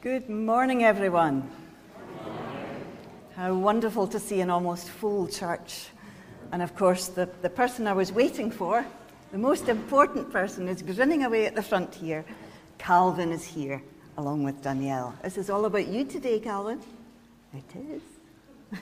Good morning, everyone. How wonderful to see an almost full church. And of course, the person I was waiting for, the most important person, is grinning away at the front here. Calvin is here, along with Danielle. This is all about you today, Calvin. It is.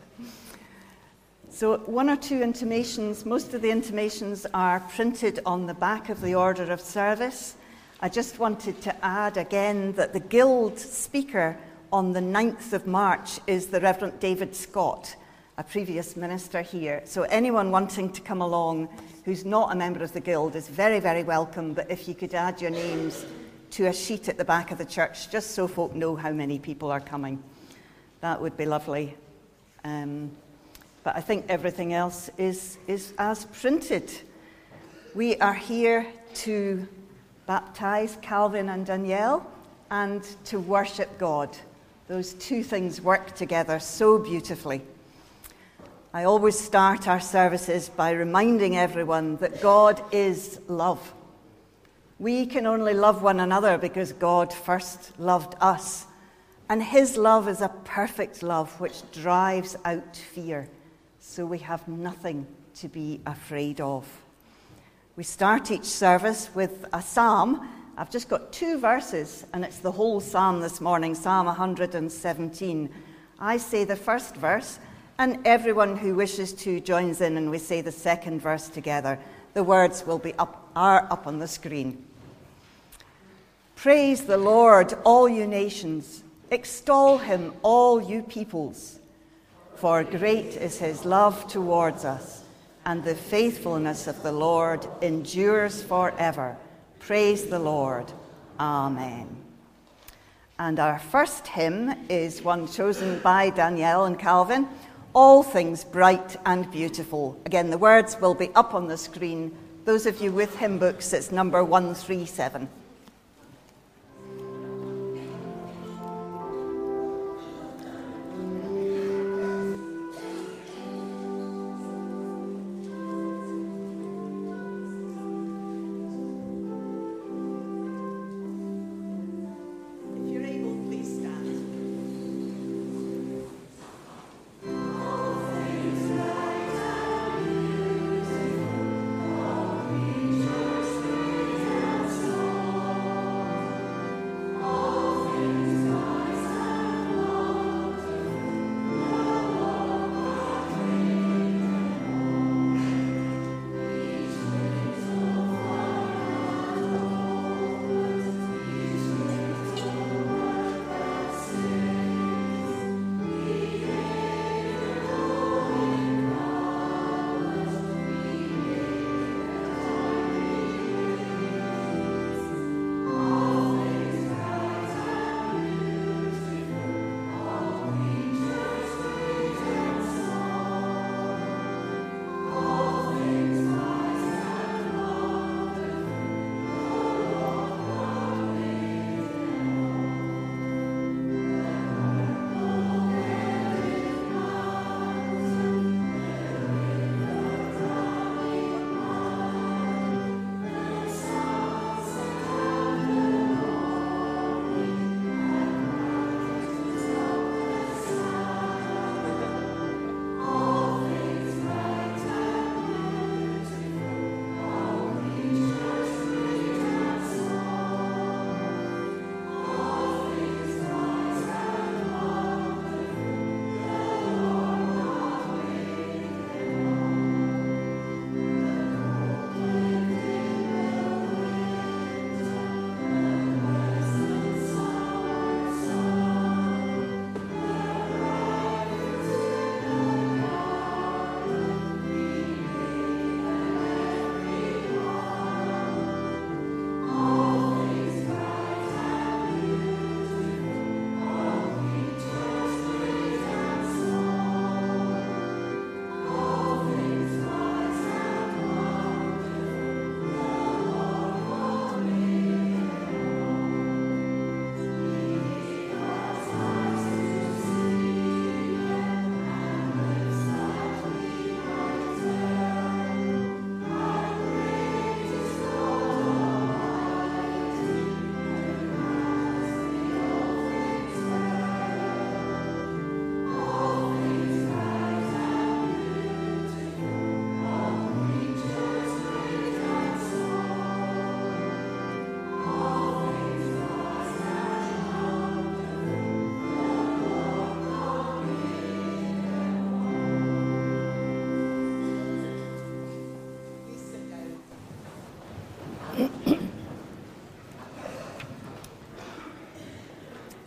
So, one or two intimations. Most of the intimations are printed on the back of the order of service. I just wanted to add again that the Guild speaker on the 9th of March is the Reverend David Scott, a previous minister here. So anyone wanting to come along who's not a member of the Guild is very, very welcome. But if you could add your names to a sheet at the back of the church, just so folk know how many people are coming, that would be lovely. But I think everything else is as printed. We are here to baptize Calvin and Danielle and to worship God. Those two things work together so beautifully. I always start our services by reminding everyone that God is love. We can only love one another because God first loved us. And his love is a perfect love which drives out fear. So we have nothing to be afraid of. We start each service with a psalm. I've just got two verses, and it's the whole psalm this morning, Psalm 117. I say the first verse, and everyone who wishes to joins in, and we say the second verse together. The words are up on the screen. Praise the Lord, all you nations. Extol him, all you peoples. For great is his love towards us, and the faithfulness of the Lord endures forever. Praise the Lord. Amen. And our first hymn is one chosen by Danielle and Calvin, All Things Bright and Beautiful. Again, the words will be up on the screen. Those of you with hymn books, it's number 137. All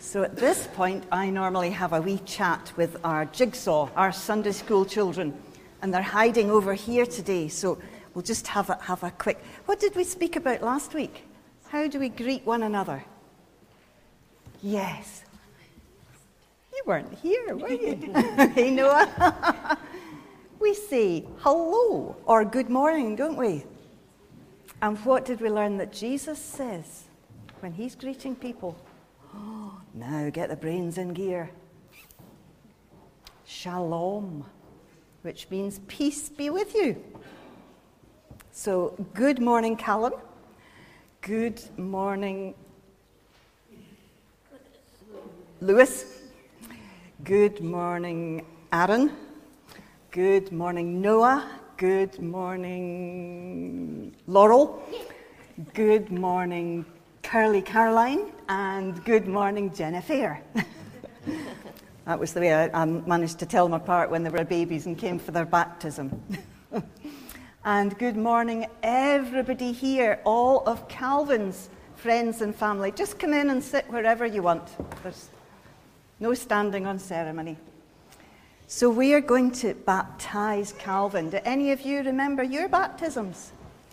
So at this point, I normally have a wee chat with our jigsaw, our Sunday school children, and they're hiding over here today. So we'll just have a quick... What did we speak about last week? How do we greet one another? Yes. You weren't here, were you? Hey, Noah. We say hello or good morning, don't we? And what did we learn that Jesus says when he's greeting people? Oh, now get the brains in gear. Shalom, which means peace be with you. So, good morning, Callum. Good morning, Lewis. Good morning, Aaron. Good morning, Noah. Good morning, Laurel. Good morning, Curly Caroline. And good morning, Jennifer. That was the way I managed to tell them apart when they were babies and came for their baptism. And good morning, everybody here, all of Calvin's friends and family. Just come in and sit wherever you want. There's no standing on ceremony. So we are going to baptize Calvin. Do any of you remember your baptisms?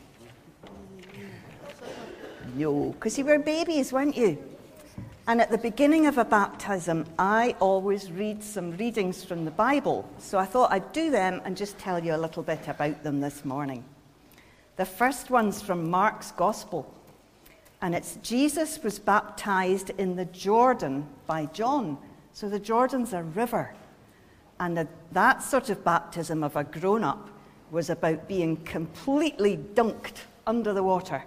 No, because you were babies, weren't you? And at the beginning of a baptism, I always read some readings from the Bible. So I thought I'd do them and just tell you a little bit about them this morning. The first one's from Mark's Gospel. And it's Jesus was baptized in the Jordan by John. So the Jordan's a river. And that sort of baptism of a grown-up was about being completely dunked under the water.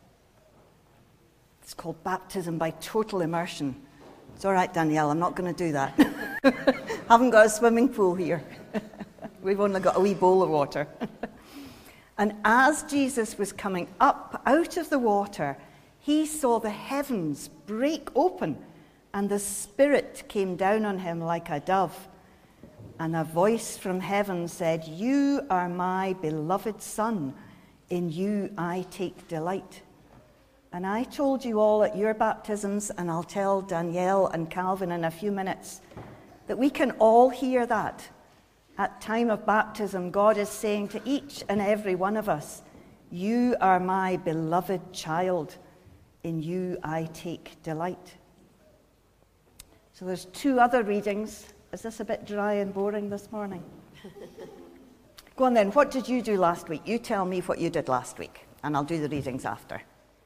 It's called baptism by total immersion. It's all right, Danielle, I'm not going to do that. Haven't got a swimming pool here. We've only got a wee bowl of water. And as Jesus was coming up out of the water, he saw the heavens break open, and the Spirit came down on him like a dove. And a voice from heaven said, "You are my beloved Son. In you I take delight." And I told you all at your baptisms, and I'll tell Danielle and Calvin in a few minutes, that we can all hear that. At time of baptism, God is saying to each and every one of us, "You are my beloved child. In you I take delight." So there's two other readings. Is this a bit dry and boring this morning? Go on then, what did you do last week? You tell me what you did last week, and I'll do the readings after.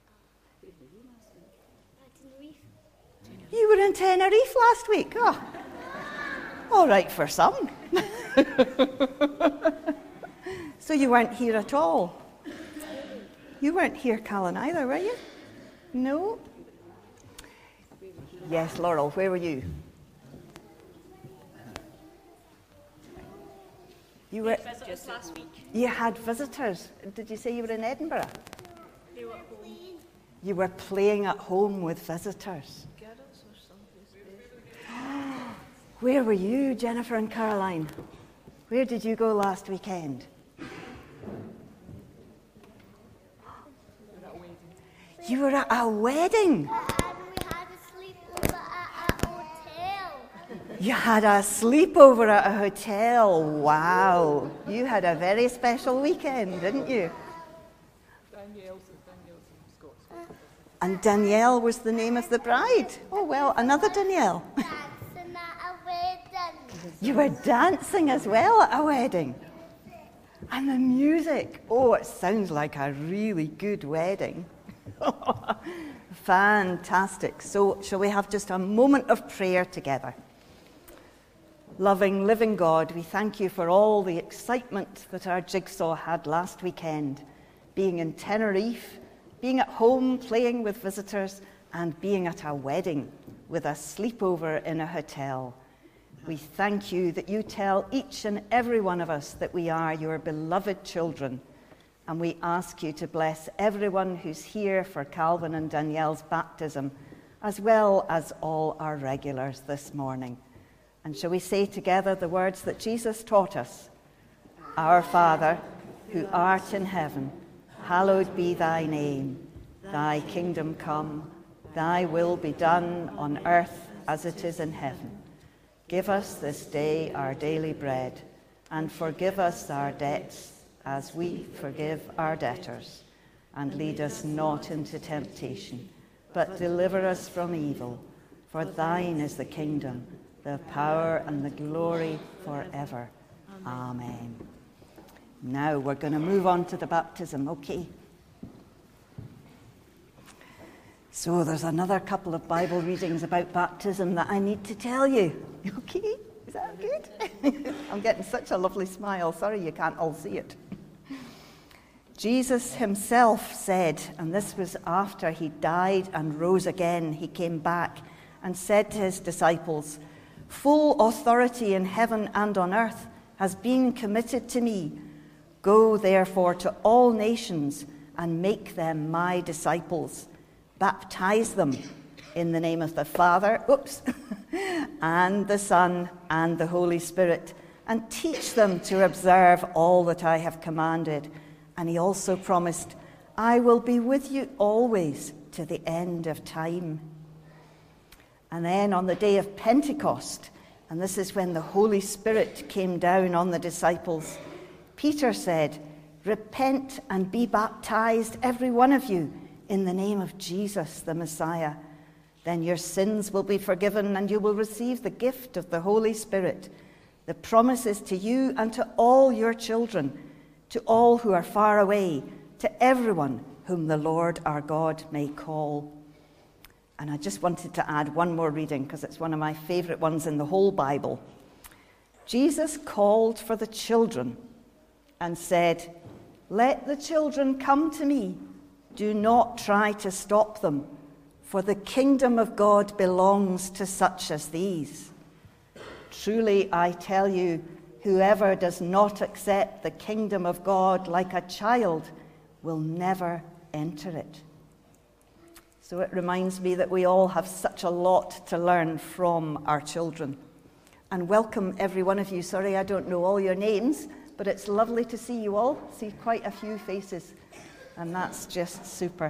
You were in Tenerife last week? Oh, all right for some. So you weren't here at all? You weren't here, Callan, either, were you? No? Yes, Laurel, where were you? You were visitors last week. You had visitors. Did you say you were in Edinburgh? They were at home. You were playing at home with visitors. Where were you, Jennifer and Caroline? Where did you go last weekend? You were at a wedding. And we had a sleepover at a hotel. You had a sleepover at a hotel. Wow. You had a very special weekend, didn't you? Danielle's from Scotland. And Danielle was the name of the bride. Oh, well, another Danielle. Dancing at a wedding. You were dancing as well at a wedding. And the music. Oh, it sounds like a really good wedding. Fantastic. So, shall we have just a moment of prayer together? Loving, living God, we thank you for all the excitement that our jigsaw had last weekend. Being in Tenerife, being at home playing with visitors, and being at a wedding with a sleepover in a hotel. We thank you that you tell each and every one of us that we are your beloved children. And we ask you to bless everyone who's here for Calvin and Danielle's baptism, as well as all our regulars this morning. And shall we say together the words that Jesus taught us? Our Father, who art in heaven, hallowed be thy name. Thy kingdom come, thy will be done on earth as it is in heaven. Give us this day our daily bread, and forgive us our debts as we forgive our debtors. And lead us not into temptation, but deliver us from evil. For thine is the kingdom, the power, and the glory forever. Amen. Now we're going to move on to the baptism, okay? So there's another couple of Bible readings about baptism that I need to tell you. Okay? Is that good? I'm getting such a lovely smile. Sorry you can't all see it. Jesus himself said, and this was after he died and rose again, he came back and said to his disciples, "Full authority in heaven and on earth has been committed to me. Go therefore to all nations and make them my disciples. Baptize them in the name of the Father, and the Son, and the Holy Spirit, and teach them to observe all that I have commanded." And he also promised, "I will be with you always to the end of time." And then on the day of Pentecost, and this is when the Holy Spirit came down on the disciples, Peter said, "Repent and be baptized, every one of you, in the name of Jesus, the Messiah. Then your sins will be forgiven and you will receive the gift of the Holy Spirit. The promise is to you and to all your children, to all who are far away, to everyone whom the Lord our God may call." And I just wanted to add one more reading because it's one of my favorite ones in the whole Bible. Jesus called for the children and said, "Let the children come to me. Do not try to stop them, for the kingdom of God belongs to such as these. Truly, I tell you, whoever does not accept the kingdom of God like a child will never enter it." So it reminds me that we all have such a lot to learn from our children. And welcome every one of you. Sorry I don't know all your names, but it's lovely to see you all. See quite a few faces, and that's just super.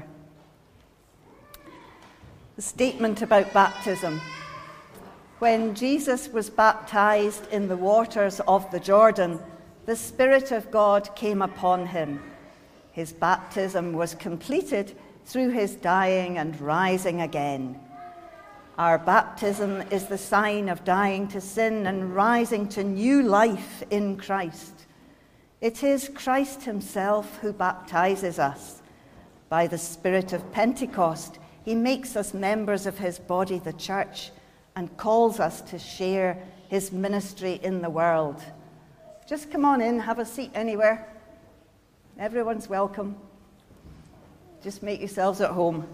The statement about baptism. When Jesus was baptized in the waters of the Jordan, the Spirit of God came upon him. His baptism was completed through his dying and rising again. Our baptism is the sign of dying to sin and rising to new life in Christ. It is Christ himself who baptizes us. By the Spirit of Pentecost, he makes us members of his body, the church, and calls us to share his ministry in the world. Just come on in, have a seat anywhere. Everyone's welcome. Just make yourselves at home.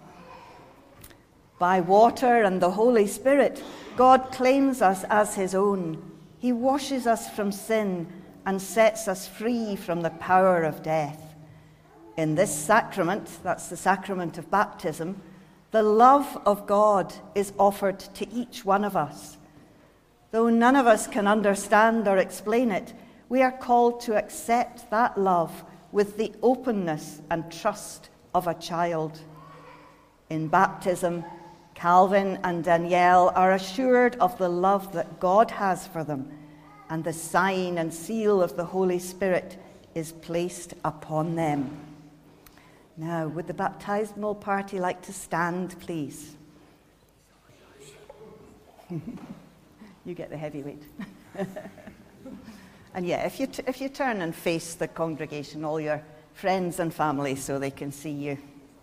By water and the Holy Spirit, God claims us as his own. He washes us from sin and sets us free from the power of death. In this sacrament, that's the sacrament of baptism, the love of God is offered to each one of us. Though none of us can understand or explain it, we are called to accept that love with the openness and trust of a child. In baptism, Calvin and Danielle are assured of the love that God has for them, and the sign and seal of the Holy Spirit is placed upon them. Now, would the baptismal party like to stand, please? You get the heavyweight. And yeah, if you turn and face the congregation, all your friends and family, so they can see you.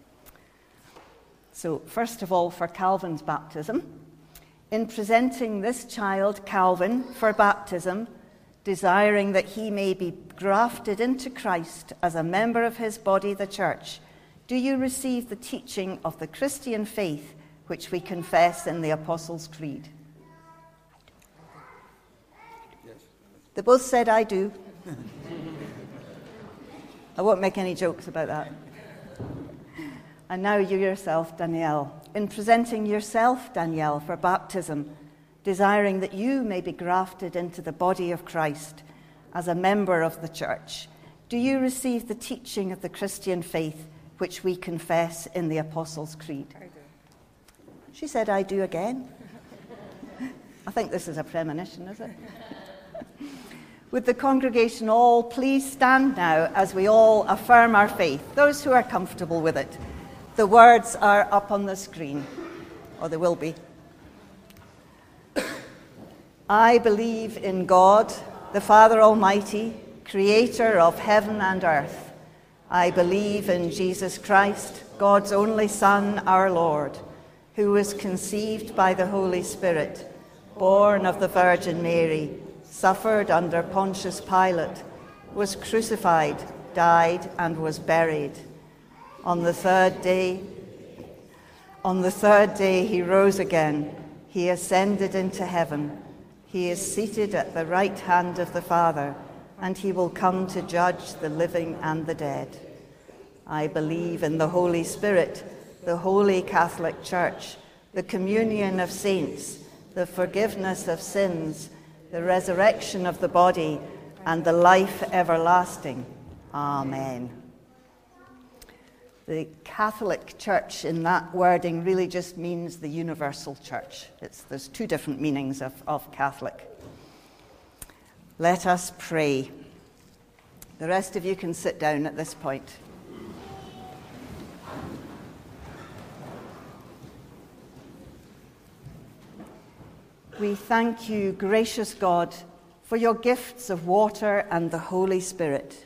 So, first of all, for Calvin's baptism, in presenting this child, Calvin, for baptism, desiring that he may be grafted into Christ as a member of his body, the church, do you receive the teaching of the Christian faith which we confess in the Apostles' Creed? Yes. They both said, "I do." I won't make any jokes about that. And now you yourself, Danielle. In presenting yourself, Danielle, for baptism, desiring that you may be grafted into the body of Christ as a member of the church, do you receive the teaching of the Christian faith which we confess in the Apostles' Creed? I do. She said, "I do" again. I think this is a premonition, is it? Would the congregation all please stand now as we all affirm our faith, those who are comfortable with it. The words are up on the screen, or they will be. I believe in God, the Father Almighty, creator of heaven and earth. I believe in Jesus Christ, God's only Son, our Lord, who was conceived by the Holy Spirit, born of the Virgin Mary, suffered under Pontius Pilate, was crucified, died, and was buried. On the third day he rose again. He ascended into heaven. He is seated at the right hand of the Father, and he will come to judge the living and the dead. I believe in the Holy Spirit, the Holy Catholic Church, the communion of saints, the forgiveness of sins, the resurrection of the body, and the life everlasting. Amen. The Catholic Church in that wording really just means the universal church. There's two different meanings of Catholic. Let us pray. The rest of you can sit down at this point. We thank you, gracious God, for your gifts of water and the Holy Spirit.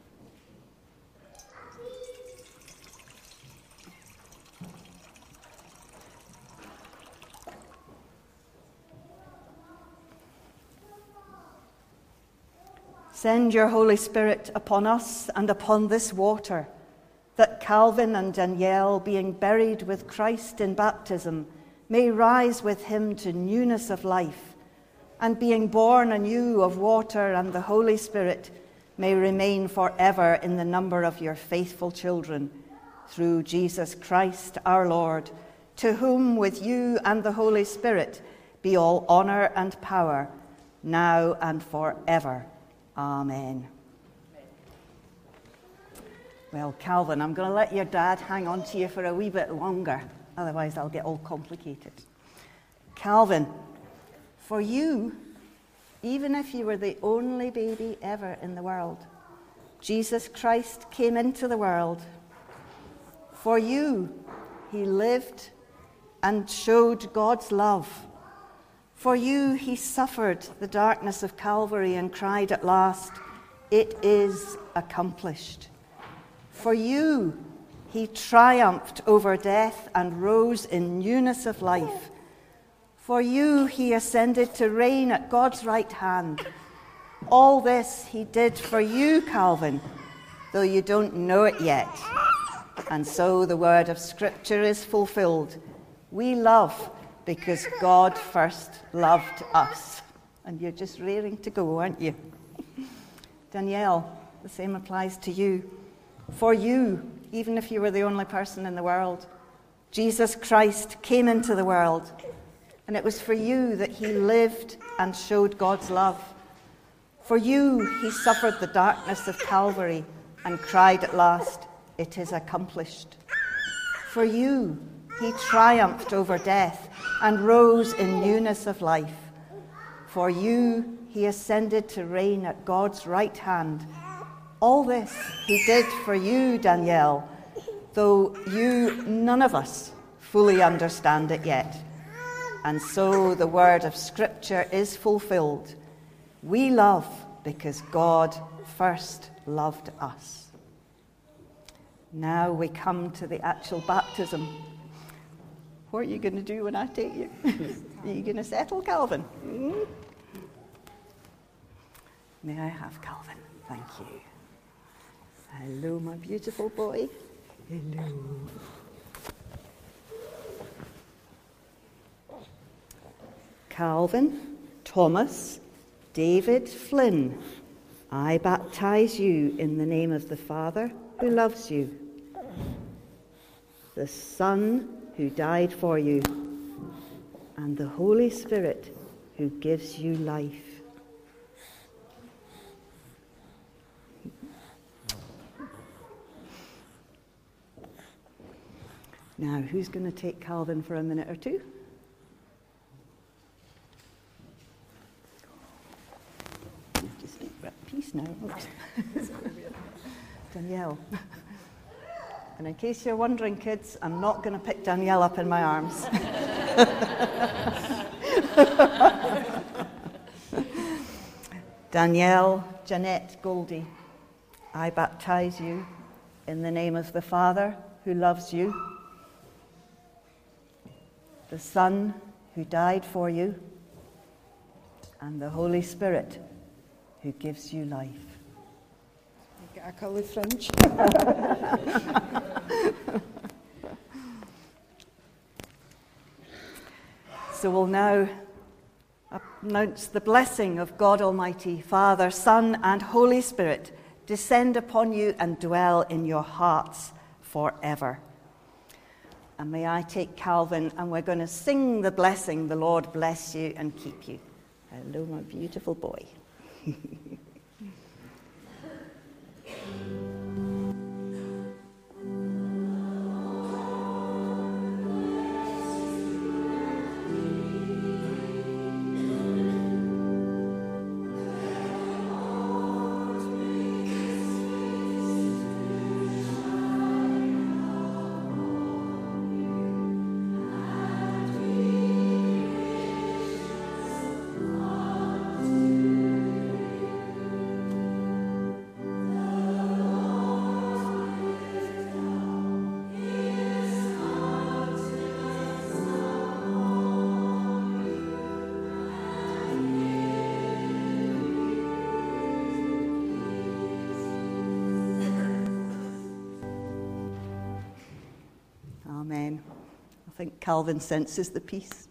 Send your Holy Spirit upon us and upon this water, that Calvin and Danielle, being buried with Christ in baptism, may rise with him to newness of life, and being born anew of water and the Holy Spirit, may remain forever in the number of your faithful children, through Jesus Christ our Lord, to whom with you and the Holy Spirit be all honor and power, now and forever. Amen. Well, Calvin, I'm going to let your dad hang on to you for a wee bit longer. Otherwise, I'll get all complicated. Calvin, for you, even if you were the only baby ever in the world, Jesus Christ came into the world. For you, he lived and showed God's love. For you, he suffered the darkness of Calvary and cried at last, "It is accomplished." For you, he triumphed over death and rose in newness of life. For you, he ascended to reign at God's right hand. All this he did for you, Calvin, though you don't know it yet. And so the word of Scripture is fulfilled. We love because God first loved us. And you're just raring to go, aren't you? Danielle, the same applies to you. For you, even if you were the only person in the world, Jesus Christ came into the world. And it was for you that he lived and showed God's love. For you, he suffered the darkness of Calvary and cried at last, "It is accomplished." For you, he triumphed over death and rose in newness of life. For you, he ascended to reign at God's right hand. All this he did for you, Danielle, though none of us, fully understand it yet. And so the word of Scripture is fulfilled. We love because God first loved us. Now we come to the actual baptism. What are you going to do when I take you? Are you going to settle, Calvin? May I have Calvin? Thank you. Hello, my beautiful boy. Hello. Calvin, Thomas, David, Flynn, I baptize you in the name of the Father who loves you, the Son who died for you, and the Holy Spirit who gives you life. Now, who's going to take Calvin for a minute or two? now. Danielle. And in case you're wondering, kids, I'm not going to pick Danielle up in my arms. Danielle Jeanette Goldie, I baptize you in the name of the Father who loves you, the Son who died for you, and the Holy Spirit who gives you life. French. So we'll now announce the blessing of God Almighty, Father, Son, and Holy Spirit descend upon you and dwell in your hearts forever. And may I take Calvin, and we're going to sing the blessing, the Lord bless you and keep you. Hello, my beautiful boy. Amen. I think Calvin senses the peace.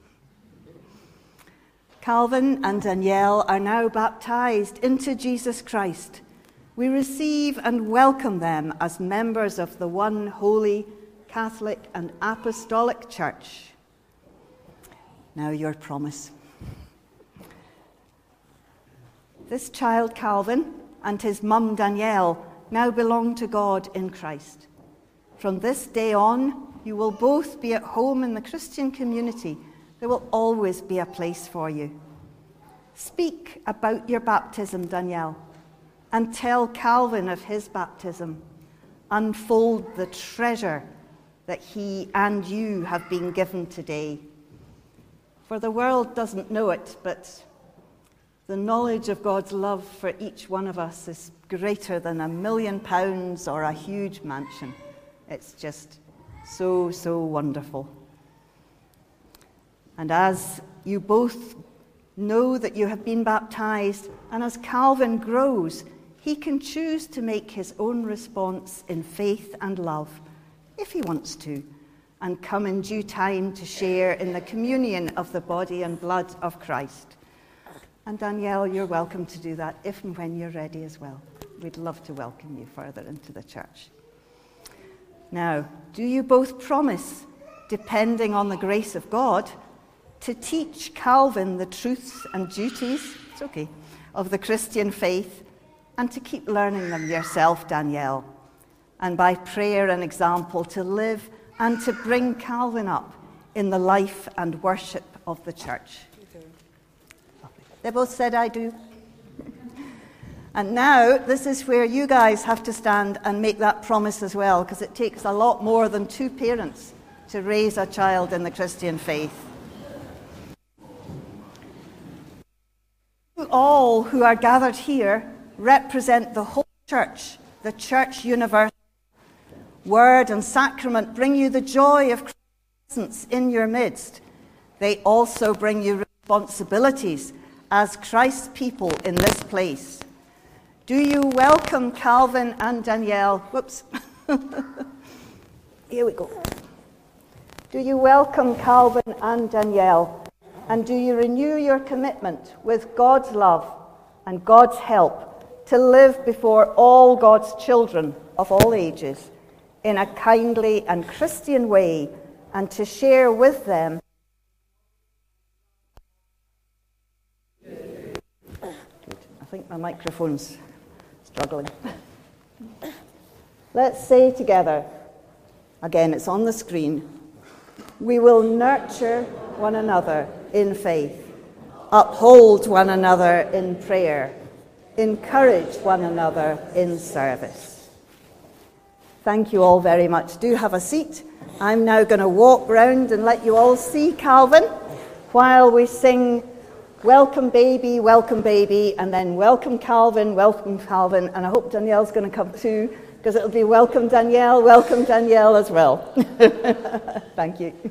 Calvin and Danielle are now baptized into Jesus Christ. We receive and welcome them as members of the one holy, Catholic and Apostolic Church. Now your promise. This child Calvin and his mum Danielle now belong to God in Christ. From this day on, you will both be at home in the Christian community. There will always be a place for you. Speak about your baptism, Danielle, and tell Calvin of his baptism. Unfold the treasure that he and you have been given today. For the world doesn't know it, but the knowledge of God's love for each one of us is greater than £1 million or a huge mansion. It's just so, so wonderful. And as you both know that you have been baptized, and as Calvin grows, he can choose to make his own response in faith and love, if he wants to, and come in due time to share in the communion of the body and blood of Christ. And Danielle, you're welcome to do that if and when you're ready as well. We'd love to welcome you further into the church. Now, do you both promise, depending on the grace of God, to teach Calvin the truths and duties, it's okay, of the Christian faith, and to keep learning them yourself, Danielle, and by prayer and example to live and to bring Calvin up in the life and worship of the church? They both said, I do. And now, this is where you guys have to stand and make that promise as well, because it takes a lot more than two parents to raise a child in the Christian faith. You all who are gathered here represent the whole church, the church universal. Word and sacrament bring you the joy of Christ's presence in your midst. They also bring you responsibilities as Christ's people in this place. Do you welcome Calvin and Danielle? Whoops. Here we go. Do you welcome Calvin and Danielle? And do you renew your commitment with God's love and God's help to live before all God's children of all ages in a kindly and Christian way, and to share with them? Good. I think my microphone's struggling. Let's say together, again, it's on the screen, we will nurture one another in faith, uphold one another in prayer, encourage one another in service. Thank you all very much. Do have a seat. I'm now going to walk round and let you all see Calvin while we sing Welcome Baby, and then Welcome Calvin, and I hope Danielle's going to come too, because it'll be Welcome Danielle as well. Thank you.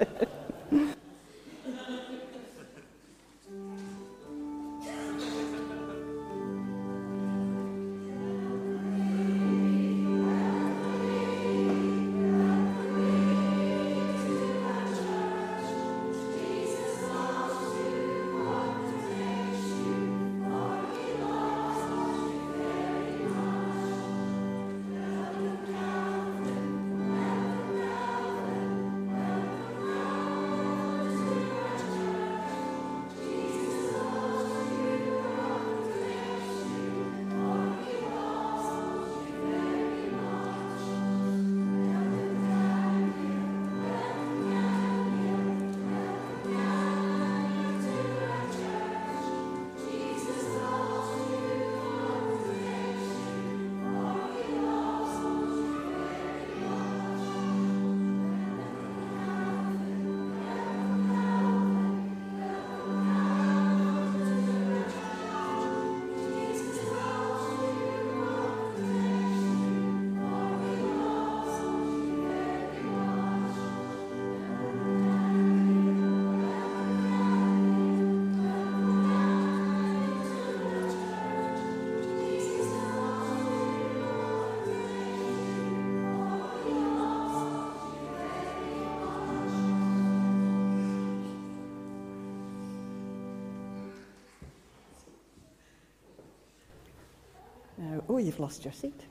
Oh, you've lost your seat.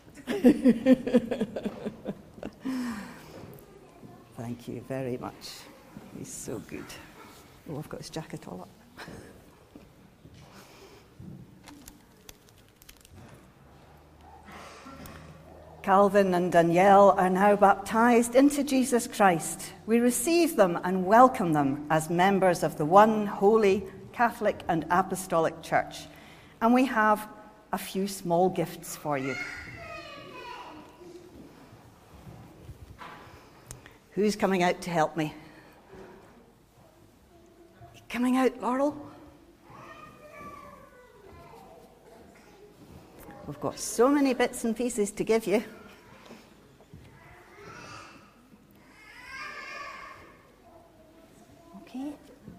Thank you very much. He's so good. Oh, I've got his jacket all up. Calvin and Danielle are now baptized into Jesus Christ. We receive them and welcome them as members of the one holy Catholic and Apostolic Church. And we have a few small gifts for you. Who's coming out to help me? You coming out, Laurel? We've got so many bits and pieces to give you. Okay.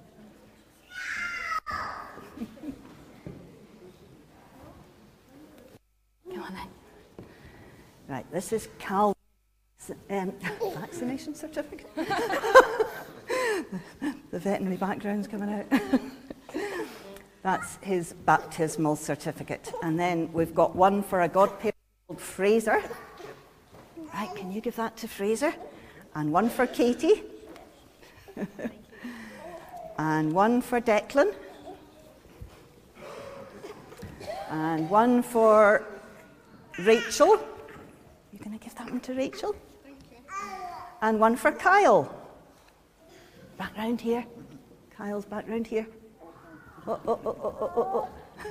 Come on then. Right, this is Calvin's vaccination certificate. The veterinary background's coming out. That's his baptismal certificate. And then we've got one for a godparent called Fraser. Right, can you give that to Fraser? And one for Katie. And one for Declan. And one for Rachel. You going to give that one to Rachel? Thank you. And one for Kyle. Back round here. Kyle's back round here. Oh.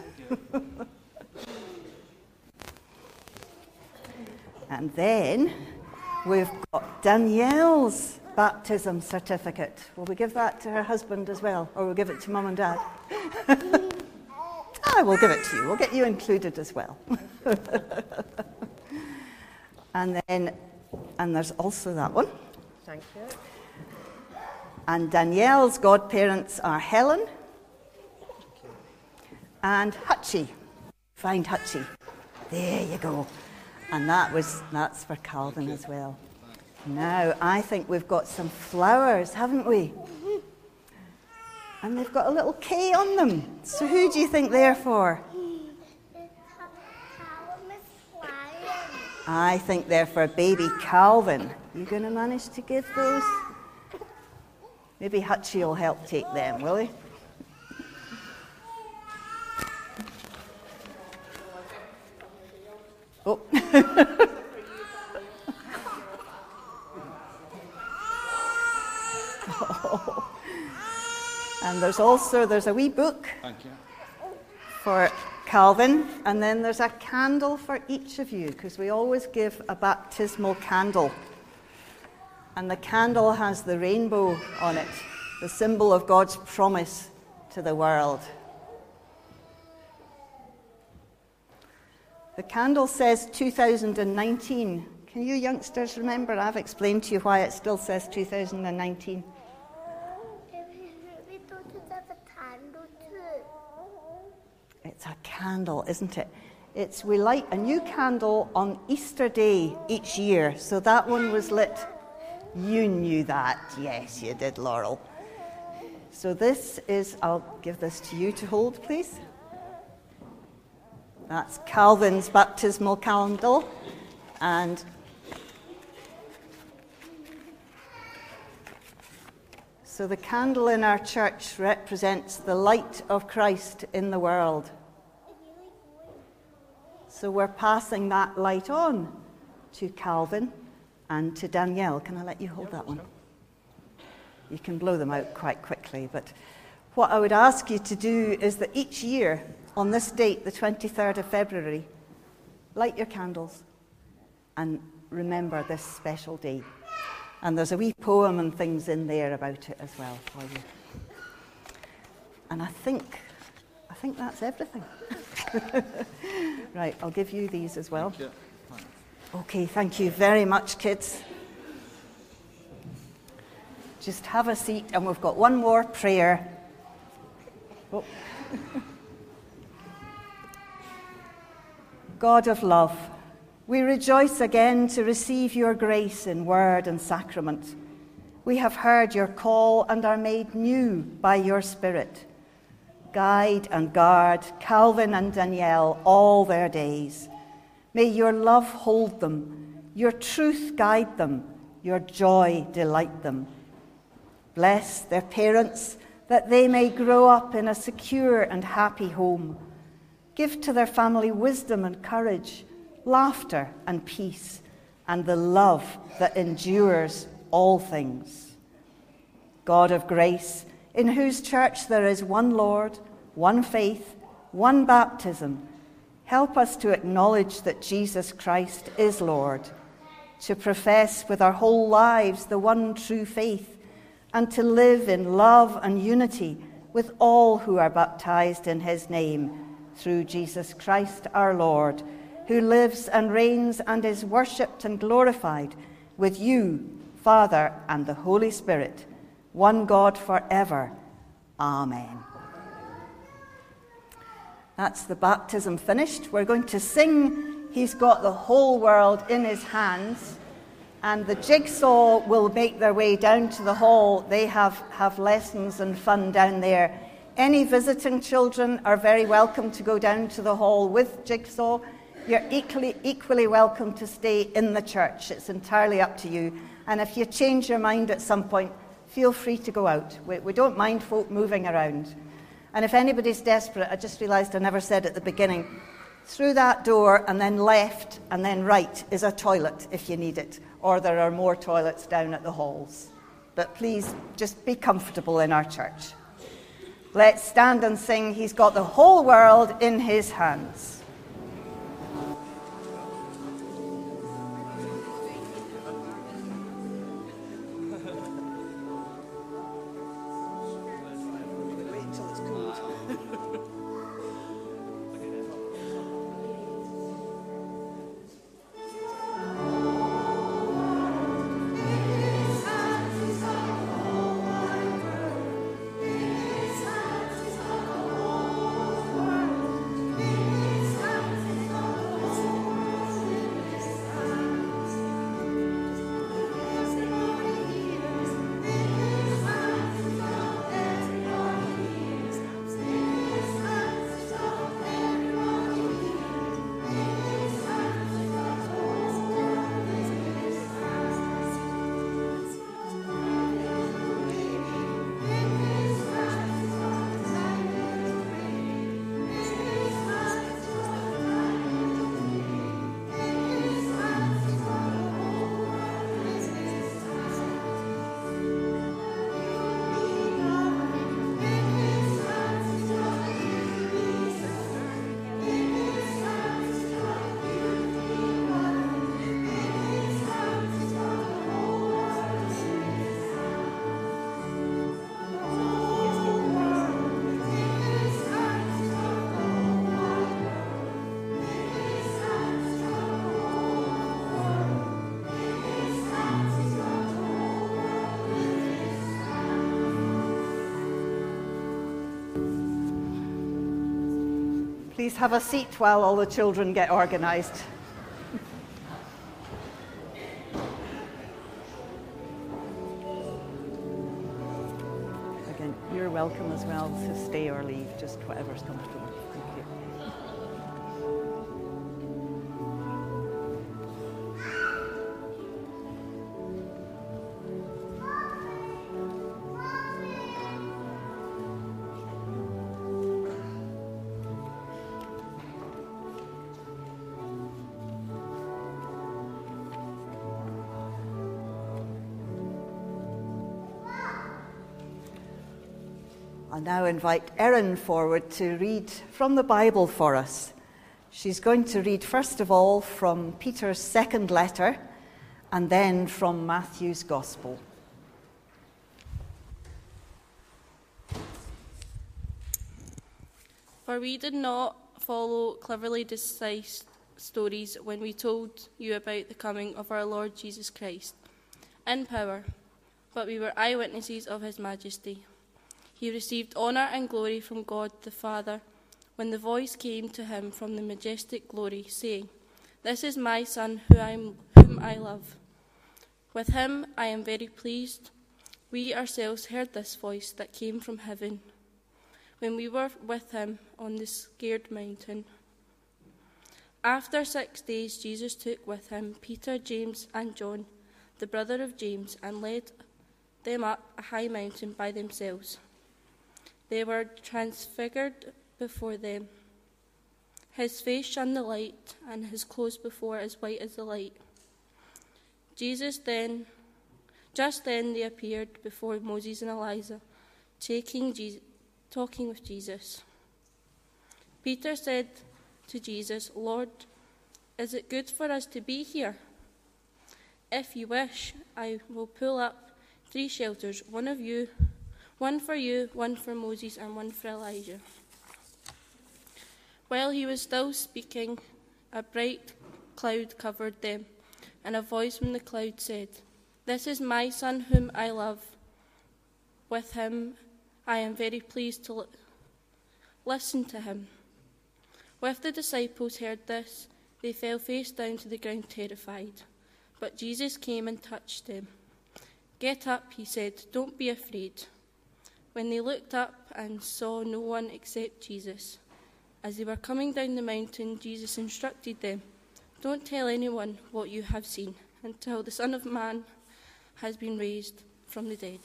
And then we've got Danielle's baptism certificate. Will we give that to her husband as well? Or we'll give it to Mum and Dad? We'll give it to you. We'll get you included as well. And there's also that one. Thank you. And Danielle's godparents are Helen and Hutchie. Find Hutchie. There you go. And that's for Calvin as well. Now, I think we've got some flowers, haven't we? And they've got a little K on them. So who do you think they're for? I think they're for baby Calvin. You going to manage to give those? Maybe Hutchie will help take them, will he? Oh. And there's a wee book. Thank you. For Calvin, and then there's a candle for each of you, because we always give a baptismal candle. And the candle has the rainbow on it, the symbol of God's promise to the world. The candle says 2019. Can you youngsters remember? I've explained to you why it still says 2019. We thought it was a candle too. It's a candle, isn't it? We light a new candle on Easter Day each year. So that one was lit. You knew that. Yes, you did, Laurel. So this is, I'll give this to you to hold, please. That's Calvin's baptismal candle. And so the candle in our church represents the light of Christ in the world. So we're passing that light on to Calvin and to Danielle. Can I let you hold that one? You can blow them out quite quickly, but what I would ask you to do is that each year on this date, the 23rd of February, light your candles and remember this special day. And there's a wee poem and things in there about it as well for you. And I think that's everything. Right, I'll give you these as well. Okay, thank you very much, kids. Just have a seat, and we've got one more prayer. Oh. God of love, we rejoice again to receive your grace in word and sacrament. We have heard your call and are made new by your Spirit. Guide and guard Calvin and Danielle all their days. May your love hold them, your truth guide them, your joy delight them. Bless their parents that they may grow up in a secure and happy home. Give to their family wisdom and courage, laughter and peace, and the love that endures all things. God of grace, in whose church there is one Lord, one faith, one baptism, help us to acknowledge that Jesus Christ is Lord, to profess with our whole lives the one true faith, and to live in love and unity with all who are baptized in his name, through Jesus Christ our Lord, who lives and reigns and is worshipped and glorified with you, Father, and the Holy Spirit, one God forever. Amen. That's the baptism finished. We're going to sing He's Got the Whole World in His Hands, and the Jigsaw will make their way down to the hall. They have lessons and fun down there. Any visiting children are very welcome to go down to the hall with Jigsaw. You're equally welcome to stay in the church. It's entirely up to you. And if you change your mind at some point, feel free to go out. We don't mind folk moving around. And if anybody's desperate, I just realised I never said at the beginning, through that door and then left and then right is a toilet if you need it, or there are more toilets down at the halls. But please just be comfortable in our church. Let's stand and sing He's Got the Whole World in His Hands. His Please have a seat while all the children get organised. Again, you're welcome as well to stay or leave, just whatever's comfortable. Thank you. I'll now invite Erin forward to read from the Bible for us. She's going to read first of all from Peter's second letter and then from Matthew's Gospel. For we did not follow cleverly disguised stories when we told you about the coming of our Lord Jesus Christ in power, but we were eyewitnesses of his majesty. He received honour and glory from God the Father when the voice came to him from the majestic glory, saying, "This is my Son whom I love. With him I am very pleased." We ourselves heard this voice that came from heaven when we were with him on the sacred mountain. After 6 days, Jesus took with him Peter, James, and John, the brother of James, and led them up a high mountain by themselves. They were transfigured before them. His face shone the light, and his clothes before as white as the light. Just then they appeared before Moses and Elijah, talking with Jesus. Peter said to Jesus, "Lord, is it good for us to be here? If you wish, I will pull up 3 shelters, one for you, one for Moses, and one for Elijah." While he was still speaking, a bright cloud covered them, and a voice from the cloud said, "This is my Son whom I love. With him I am very pleased to listen to him." When the disciples heard this, they fell face down to the ground terrified. But Jesus came and touched them. "Get up," he said, "don't be afraid." When they looked up and saw no one except Jesus, as they were coming down the mountain, Jesus instructed them, "Don't tell anyone what you have seen until the Son of Man has been raised from the dead."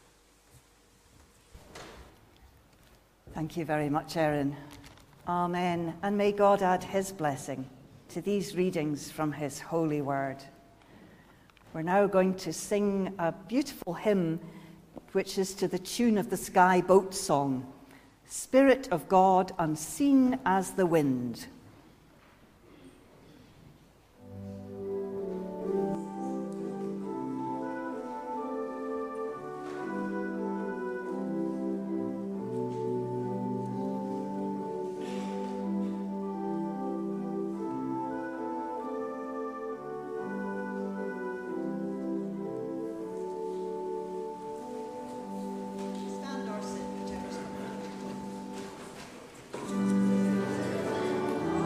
Thank you very much, Erin. Amen. And may God add his blessing to these readings from his holy word. We're now going to sing a beautiful hymn, which is to the tune of the Sky Boat Song, "Spirit of God, unseen as the wind." Stand or sit, whichever's comfortable.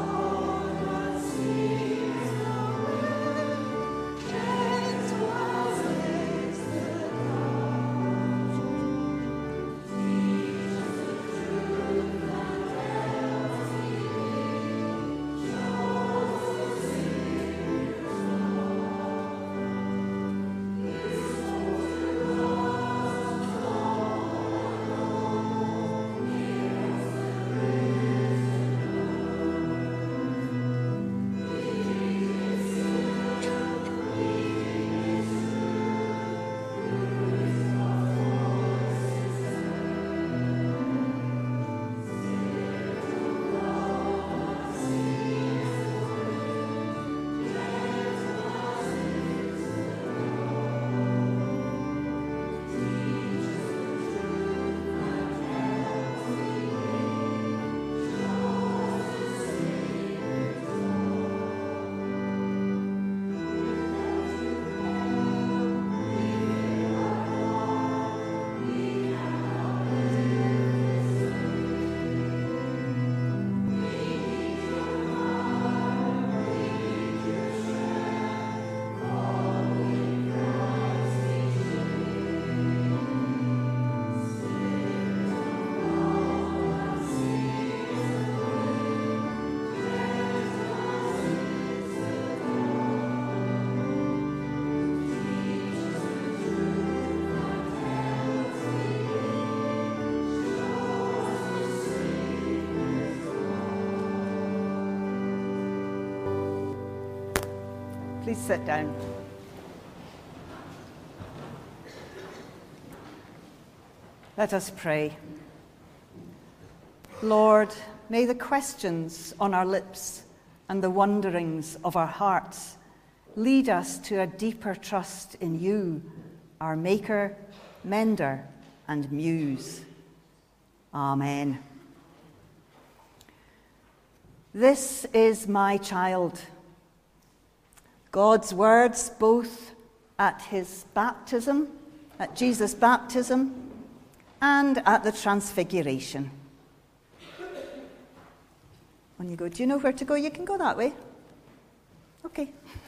Please sit down. Let us pray. Lord, may the questions on our lips and the wonderings of our hearts lead us to a deeper trust in you, our Maker, Mender, and Muse. Amen. This is my child. God's words both at his baptism, at Jesus' baptism, and at the Transfiguration. When you go, do you know where to go? You can go that way. Okay.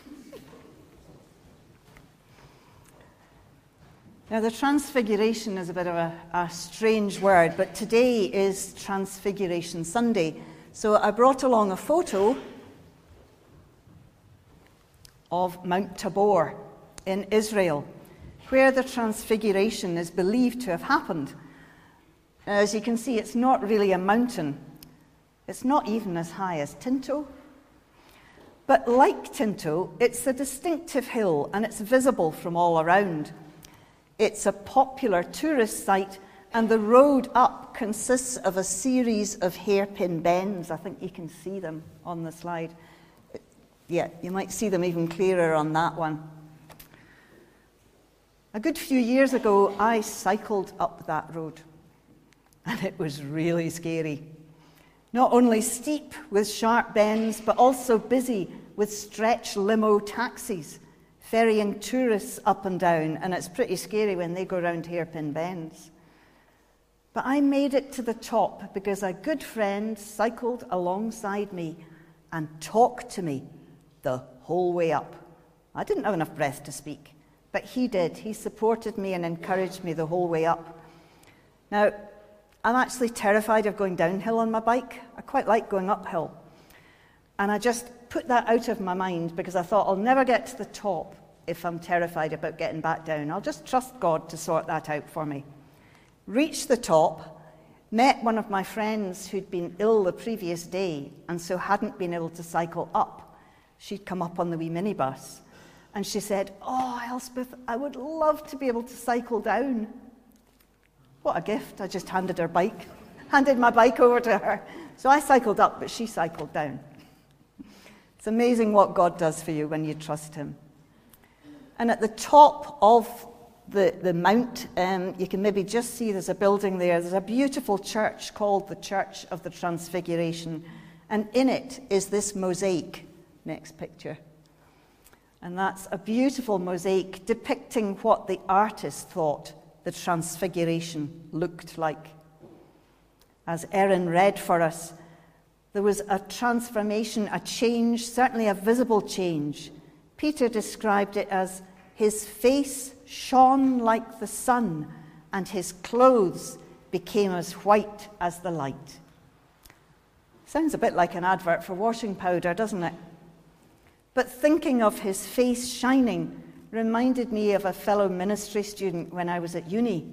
Now, the Transfiguration is a bit of a strange word, but today is Transfiguration Sunday. So I brought along a photo of Mount Tabor in Israel, where the Transfiguration is believed to have happened. As you can see, it's not really a mountain. It's not even as high as Tinto. But like Tinto, it's a distinctive hill, and it's visible from all around. It's a popular tourist site, and the road up consists of a series of hairpin bends. I think you can see them on the slide. Yeah, you might see them even clearer on that one. A good few years ago, I cycled up that road, and it was really scary. Not only steep with sharp bends, but also busy with stretch limo taxis, ferrying tourists up and down, and it's pretty scary when they go round hairpin bends. But I made it to the top because a good friend cycled alongside me and talked to me the whole way up. I didn't have enough breath to speak, but he did. He supported me and encouraged me the whole way up. Now, I'm actually terrified of going downhill on my bike. I quite like going uphill. And I just put that out of my mind because I thought I'll never get to the top if I'm terrified about getting back down. I'll just trust God to sort that out for me. Reached the top, met one of my friends who'd been ill the previous day and so hadn't been able to cycle up. She'd come up on the wee minibus and she said, "Oh, Elspeth, I would love to be able to cycle down." What a gift. I just handed my bike over to her. So I cycled up, but she cycled down. It's amazing what God does for you when you trust him. And at the top of the mount, you can maybe just see there's a building there. There's a beautiful church called the Church of the Transfiguration. And in it is this mosaic. Next picture. And that's a beautiful mosaic depicting what the artist thought the Transfiguration looked like. As Erin read for us, there was a transformation, a change, certainly a visible change. Peter described it as his face shone like the sun, and his clothes became as white as the light. Sounds a bit like an advert for washing powder, doesn't it? But thinking of his face shining reminded me of a fellow ministry student when I was at uni.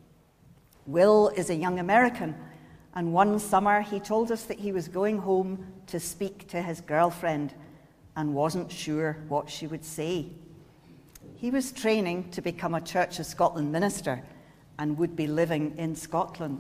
Will is a young American, and one summer he told us that he was going home to speak to his girlfriend and wasn't sure what she would say. He was training to become a Church of Scotland minister and would be living in Scotland.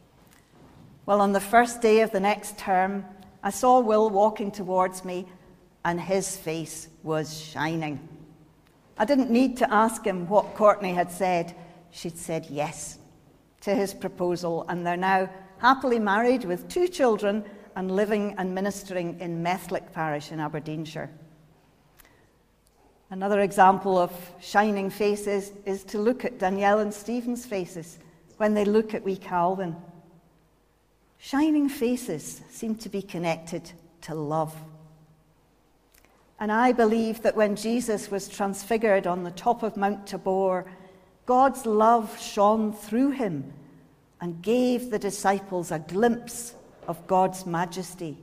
Well, on the first day of the next term, I saw Will walking towards me, and his face was shining. I didn't need to ask him what Courtney had said. She'd said yes to his proposal, and they're now happily married with 2 children and living and ministering in Methlick Parish in Aberdeenshire. Another example of shining faces is to look at Danielle and Stephen's faces when they look at wee Calvin. Shining faces seem to be connected to love. And I believe that when Jesus was transfigured on the top of Mount Tabor, God's love shone through him and gave the disciples a glimpse of God's majesty.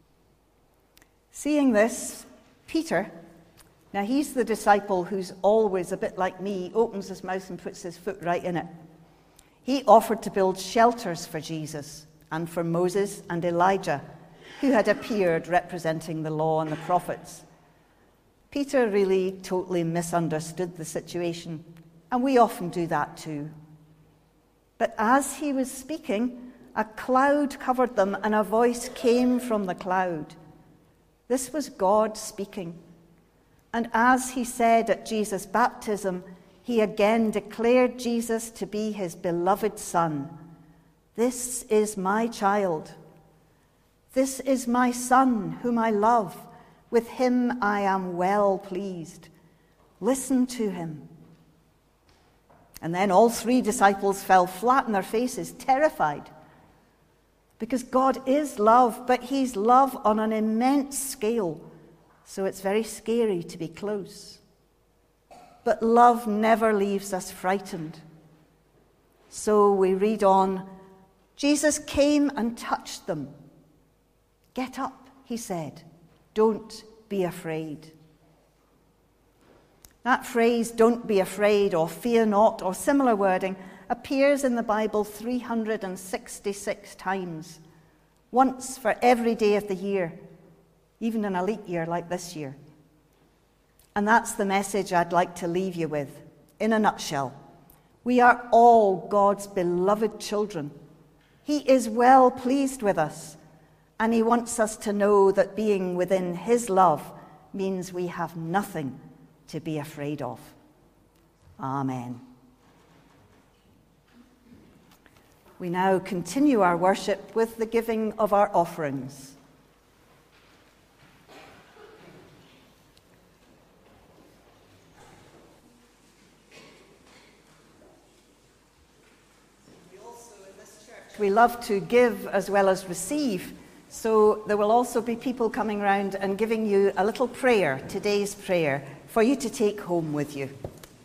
Seeing this, Peter, now he's the disciple who's always a bit like me, opens his mouth and puts his foot right in it. He offered to build shelters for Jesus and for Moses and Elijah, who had appeared representing the law and the prophets. Peter really totally misunderstood the situation, and we often do that too. But as he was speaking, a cloud covered them, and a voice came from the cloud. This was God speaking. And as he said at Jesus' baptism, he again declared Jesus to be his beloved Son. This is my child. This is my Son, whom I love. With him I am well pleased. Listen to him. And then all three disciples fell flat on their faces, terrified. Because God is love, but he's love on an immense scale. So it's very scary to be close. But love never leaves us frightened. So we read on, Jesus came and touched them. Get up, he said. Don't be afraid. That phrase, don't be afraid, or fear not, or similar wording, appears in the Bible 366 times, once for every day of the year, even in a leap year like this year. And that's the message I'd like to leave you with, in a nutshell. We are all God's beloved children. He is well pleased with us, and he wants us to know that being within his love means we have nothing to be afraid of. Amen. We now continue our worship with the giving of our offerings. We love to give as well as receive, so there will also be people coming around and giving you a little prayer, today's prayer, for you to take home with you.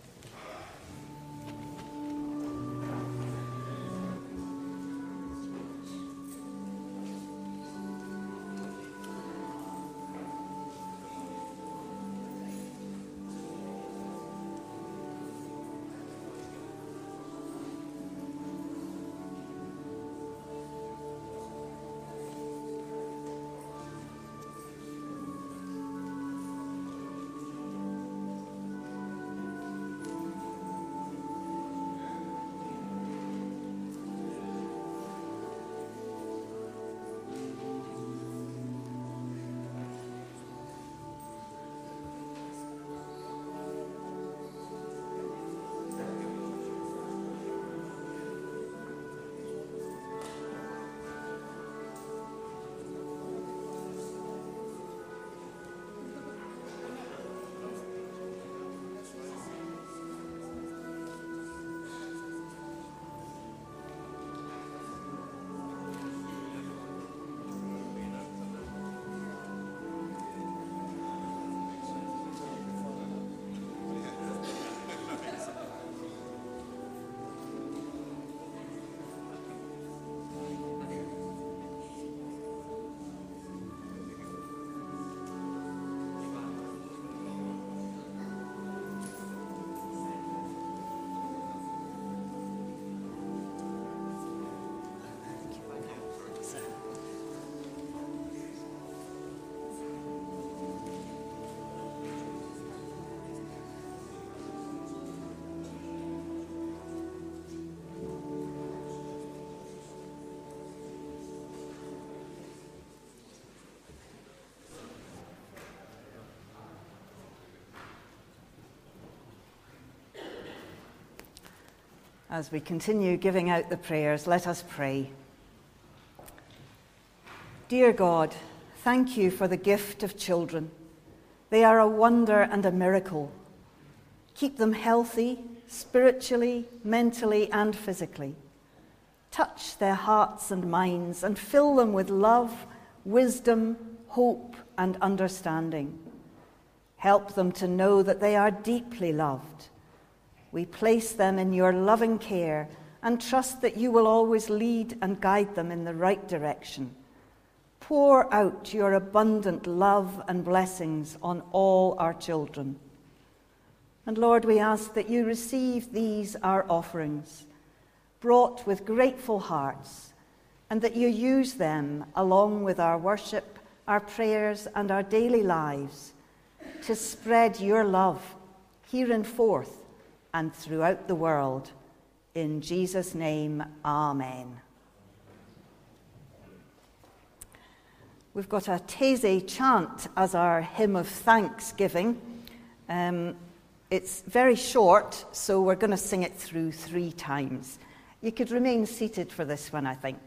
As we continue giving out the prayers, let us pray. Dear God, thank you for the gift of children. They are a wonder and a miracle. Keep them healthy, spiritually, mentally, and physically. Touch their hearts and minds and fill them with love, wisdom, hope, and understanding. Help them to know that they are deeply loved. We place them in your loving care and trust that you will always lead and guide them in the right direction. Pour out your abundant love and blessings on all our children. And Lord, we ask that you receive these, our offerings, brought with grateful hearts, and that you use them along with our worship, our prayers, and our daily lives to spread your love here and forth and throughout the world. In Jesus' name, amen. We've got a Taizé chant as our hymn of thanksgiving. It's very short, so we're going to sing it through 3 times. You could remain seated for this one, I think.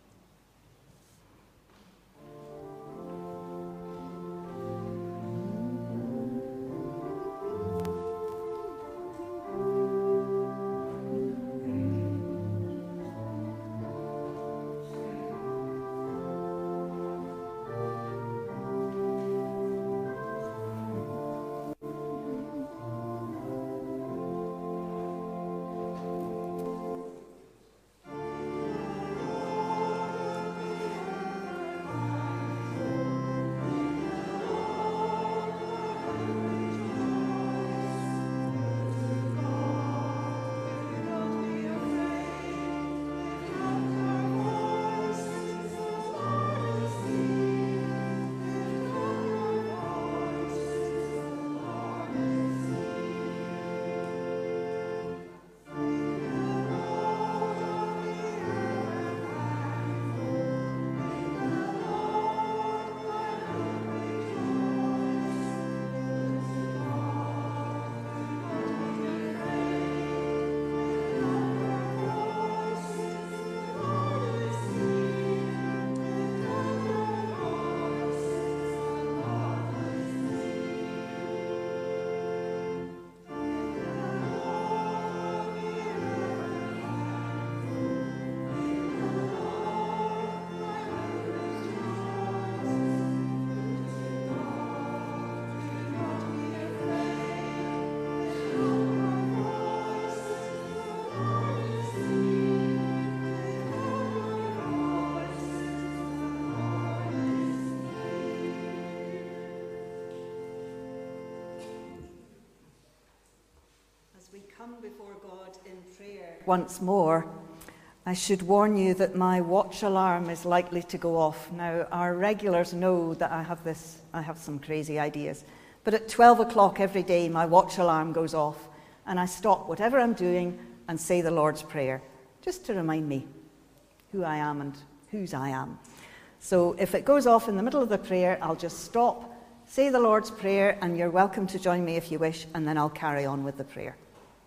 Come before God in prayer once more, I should warn you that my watch alarm is likely to go off. Now, our regulars know that I have some crazy ideas. But at 12 o'clock every day, my watch alarm goes off, and I stop whatever I'm doing and say the Lord's Prayer, just to remind me who I am and whose I am. So if it goes off in the middle of the prayer, I'll just stop, say the Lord's Prayer, and you're welcome to join me if you wish, and then I'll carry on with the prayer.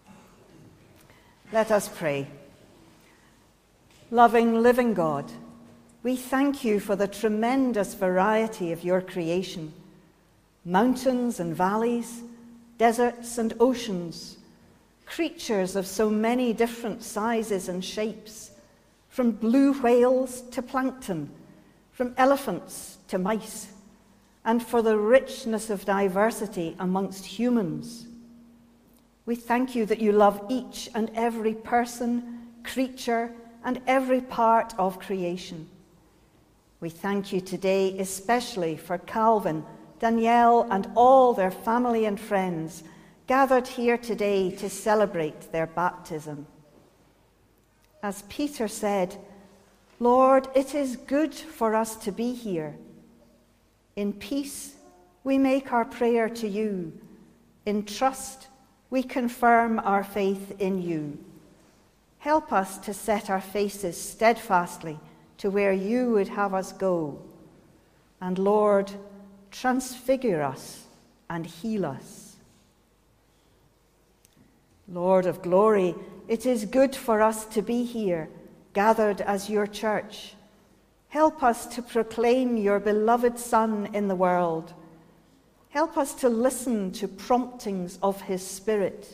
Let us pray. Loving, living God, we thank you for the tremendous variety of your creation. Mountains and valleys, deserts and oceans, creatures of so many different sizes and shapes, from blue whales to plankton, from elephants to mice, and for the richness of diversity amongst humans. We thank you that you love each and every person, creature, and every part of creation. We thank you today especially for Calvin, Danielle, and all their family and friends gathered here today to celebrate their baptism. As Peter said, Lord, it is good for us to be here. In peace, we make our prayer to you. In trust, we confirm our faith in you. Help us to set our faces steadfastly to where you would have us go. And Lord, transfigure us and heal us. Lord of glory, it is good for us to be here, gathered as your church. Help us to proclaim your beloved Son in the world. Help us to listen to promptings of his Spirit.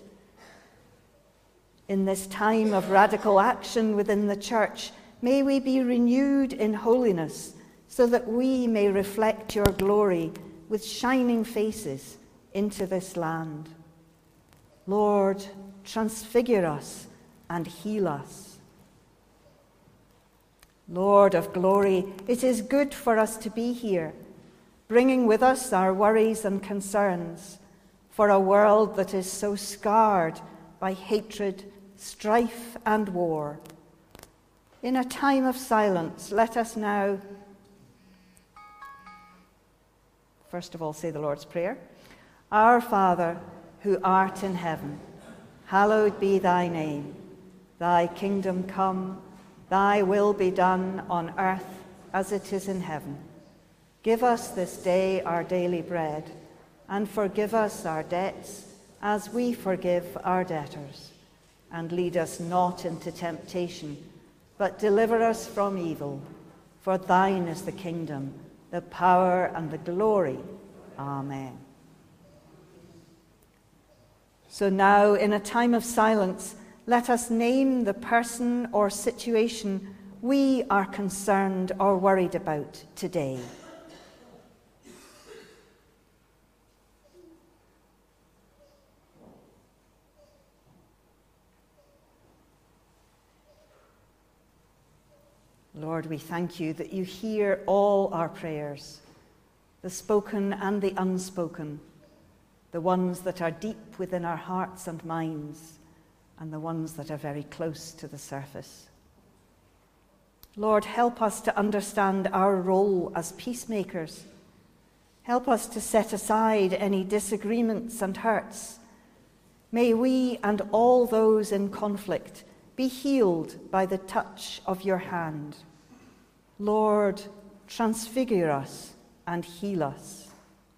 In this time of radical action within the church, may we be renewed in holiness so that we may reflect your glory with shining faces into this land. Lord, transfigure us and heal us. Lord of glory, it is good for us to be here, bringing with us our worries and concerns for a world that is so scarred by hatred, strife, and war. In a time of silence, let us now, first of all, say the Lord's Prayer. Our Father, who art in heaven, hallowed be thy name. Thy kingdom come, thy will be done on earth as it is in heaven. Give us this day our daily bread, and forgive us our debts as we forgive our debtors. And lead us not into temptation, but deliver us from evil. For thine is the kingdom, the power, and the glory. Amen. So now, in a time of silence, let us name the person or situation we are concerned or worried about today. Lord, we thank you that you hear all our prayers, the spoken and the unspoken, the ones that are deep within our hearts and minds, and the ones that are very close to the surface. Lord, help us to understand our role as peacemakers. Help us to set aside any disagreements and hurts. May we and all those in conflict be healed by the touch of your hand. Lord, transfigure us and heal us.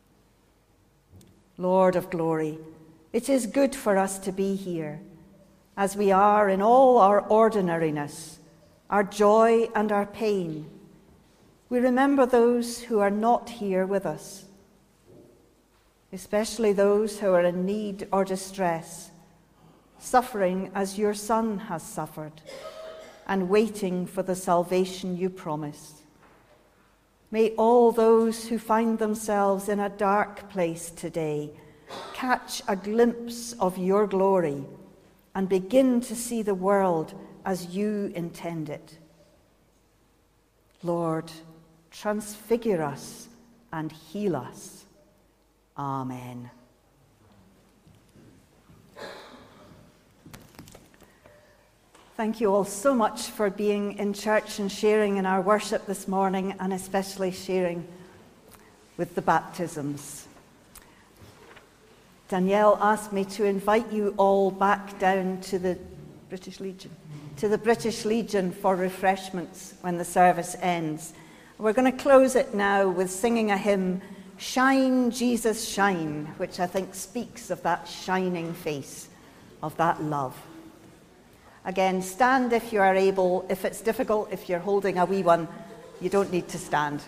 Lord of glory, it is good for us to be here, as we are in all our ordinariness, our joy and our pain. We remember those who are not here with us, especially those who are in need or distress, suffering as your Son has suffered, and waiting for the salvation you promise. May all those who find themselves in a dark place today catch a glimpse of your glory and begin to see the world as you intend it. Lord, transfigure us and heal us. Amen. Thank you all so much for being in church and sharing in our worship this morning, and especially sharing with the baptisms. Danielle asked me to invite you all back down to the British Legion for refreshments when the service ends. We're going to close it now with singing a hymn, Shine, Jesus, Shine, which I think speaks of that shining face, of that love. Again, stand if you are able. If it's difficult, if you're holding a wee one, you don't need to stand.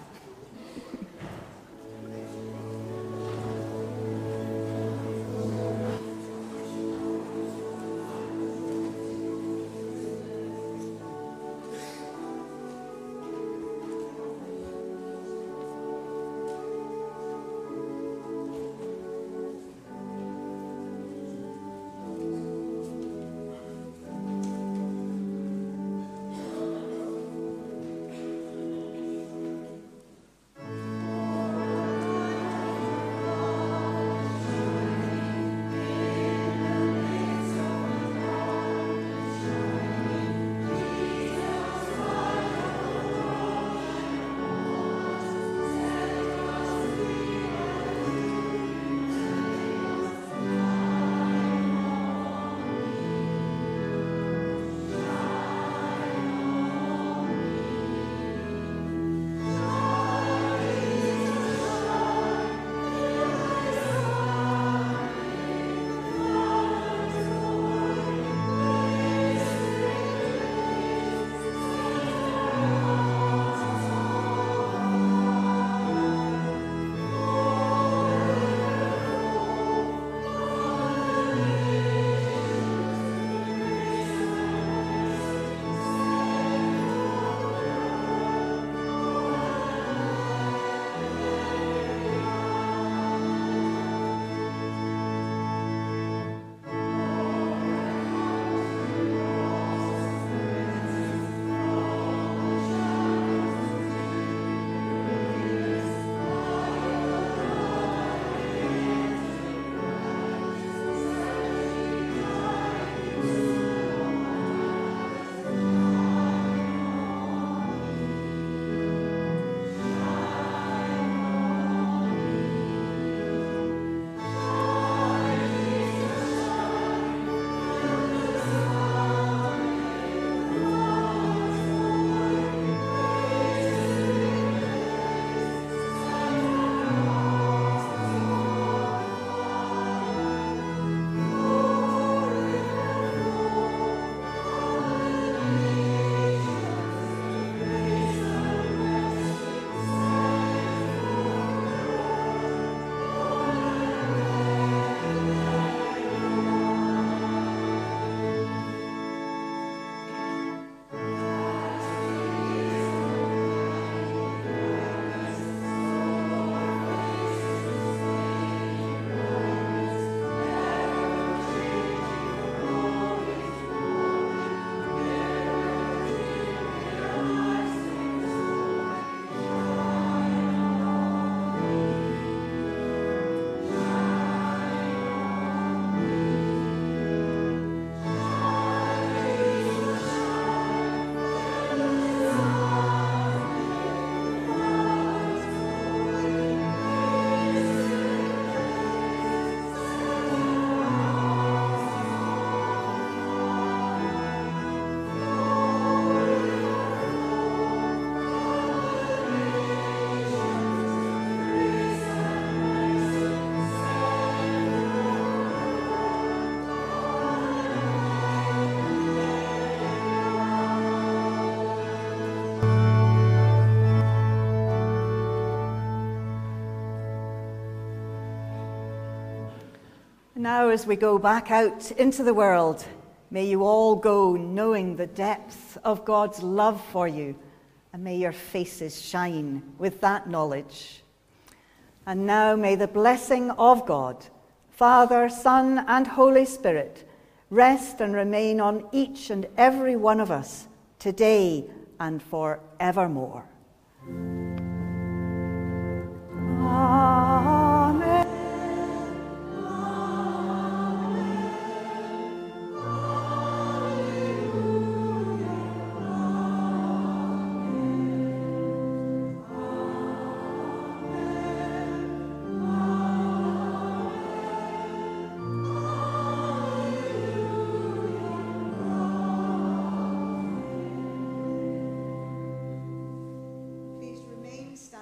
Now, as we go back out into the world, may you all go knowing the depth of God's love for you, and may your faces shine with that knowledge. And now may the blessing of God, Father, Son, and Holy Spirit, rest and remain on each and every one of us today and forevermore.